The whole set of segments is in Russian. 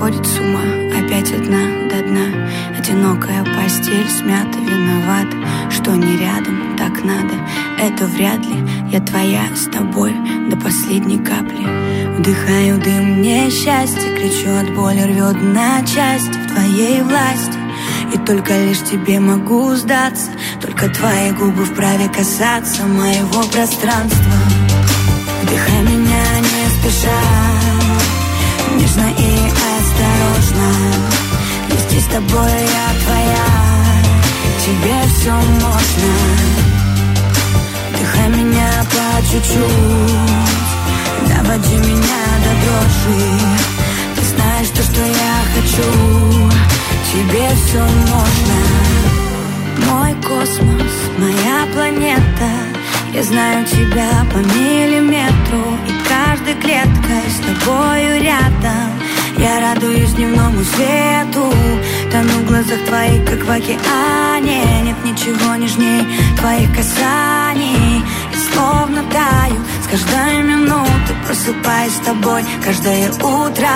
сходит с ума, опять одна до дна. Одинокая постель, смята, виновата, что не рядом, так надо. Это вряд ли, я твоя с тобой до последней капли. Вдыхаю дым несчастья, кричу от боли, рвет на части. В твоей власти, и только лишь тебе могу сдаться. Только твои губы вправе касаться моего пространства. Вдыхай меня не спеша, нежно и осторожно. Вместе с тобой я твоя, тебе все можно. Вдыхай меня по чуть-чуть, доводи меня до дрожи. Ты знаешь то, что я хочу, тебе все можно. Мой космос, моя планета, я знаю тебя по миллиметру, и каждой клеткой с тобою рядом. Я радуюсь дневному свету, тону в глазах твоих, как в океане. Нет ничего нежней твоих касаний. И словно таю с каждой минуты, просыпаюсь с тобой каждое утро.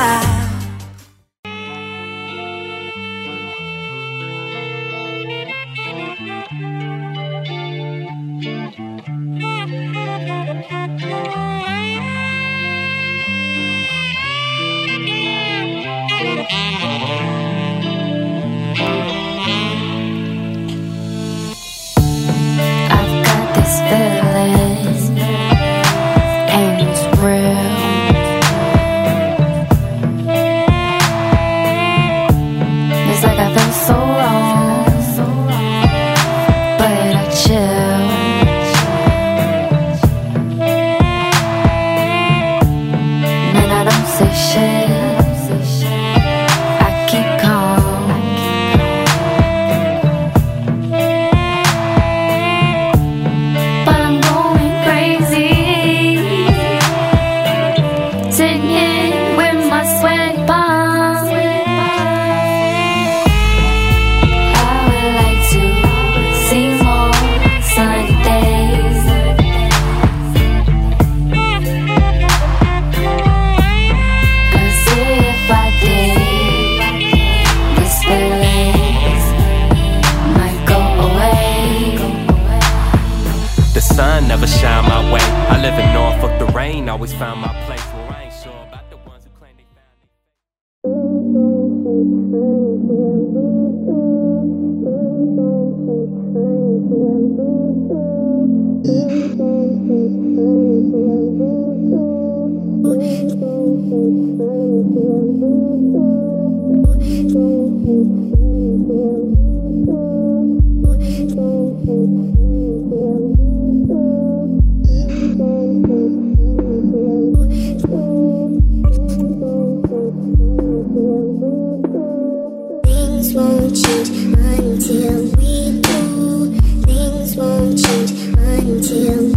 Never shine my way. I live in Norfolk, the rain always found my place where I ain't sure about the ones who claim they found Things won't change until we do. Things won't change until